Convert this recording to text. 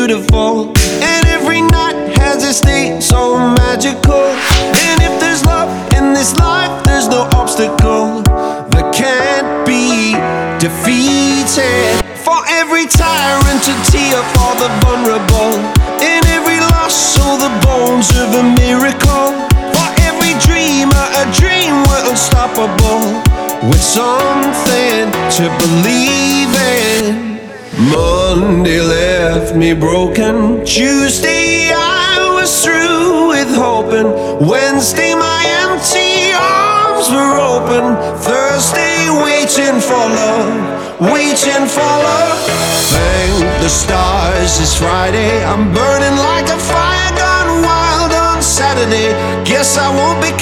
beautiful, and every night has its day so magical. And if there's love in this life, there's no obstacle that can't be defeated. For every tyrant a tear for the vulnerable, in every loss all the bones of a miracle. For every dreamer a dream we're unstoppable, with something to believe in. Monday left me broken, Tuesday I was through with hoping, Wednesday my empty arms were open, Thursday waiting for love, waiting for love. Thank the stars it's Friday, I'm burning like a fire gone wild on Saturday. Guess I won't be